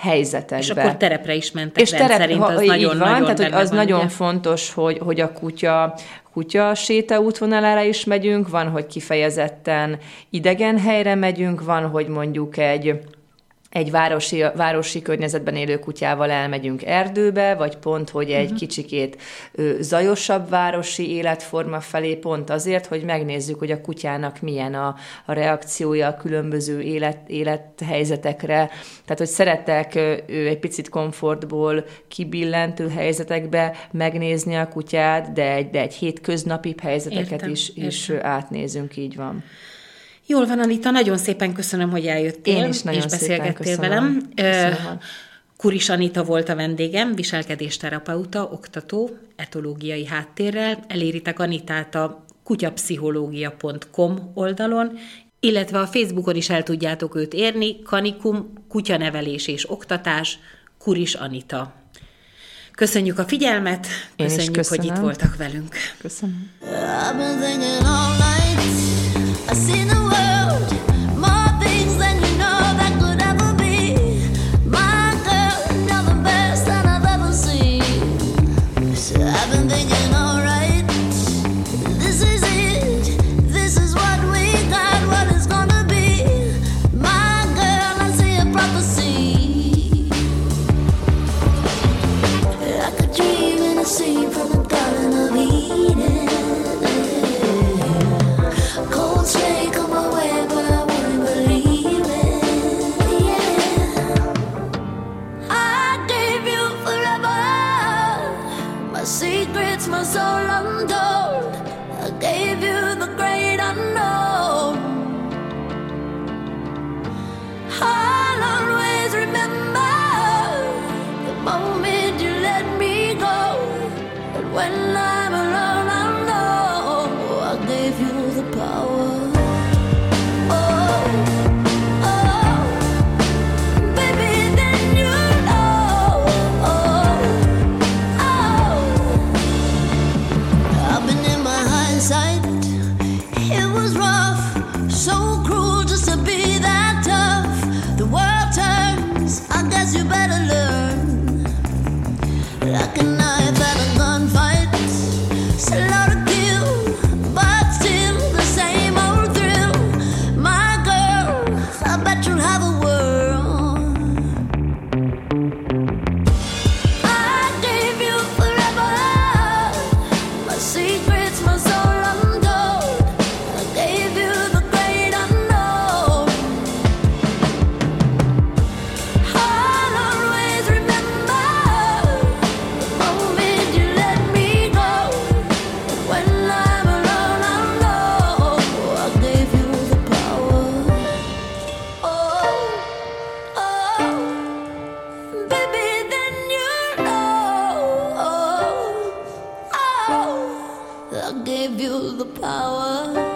helyzetekbe. És akkor terepre is mentek rendszerint, az nagyon tehát hogy az van, nagyon ugye? fontos, hogy a kutya sétaútvonalára is megyünk, van, hogy kifejezetten idegen helyre megyünk, van, hogy mondjuk egy városi környezetben élő kutyával elmegyünk erdőbe, vagy pont, hogy egy kicsikét zajosabb városi életforma felé, pont azért, hogy megnézzük, hogy a kutyának milyen a reakciója a különböző élethelyzetekre. Tehát, hogy szeretek egy picit komfortból kibillentő helyzetekbe megnézni a kutyát, de egy hétköznapibb helyzeteket is átnézünk, így van. Jól van, Anita, nagyon szépen köszönöm, hogy eljöttél, Én is nagyon és beszélgettél velem. Kuris Anita volt a vendégem, viselkedésterapeuta, oktató, etológiai háttérrel. Eléritek Anitát a kutyapszichológia.com oldalon, illetve a Facebookon is el tudjátok őt érni, Kanikum, kutyanevelés és oktatás, Kuris Anita. Köszönjük a figyelmet, köszönjük, hogy itt voltak velünk. Köszönöm. I've been thinking all night. I see the world, more things than you know that could ever be. My girl, you're the best that I've ever seen. So I've been thinking, alright, this is it. This is what we got, what it's gonna be. My girl, I see a prophecy. I could dream in a scene from the Garden of Eden. Cold stray come my way, but I wouldn't believe it. Yeah, I gave you forever, my secrets, my soul untold. I gave you the great unknown. I'll always remember the moment you let me go, and when I'm alone, I know I gave you the power. It was rough, so cruel just to be that tough. The world turns, I guess you better learn. Like a knife at a gunfight, slow to kill, but still the same old thrill. My girl, I bet you'll have a world. I gave you forever, my secrets, my soul. I gave you the power.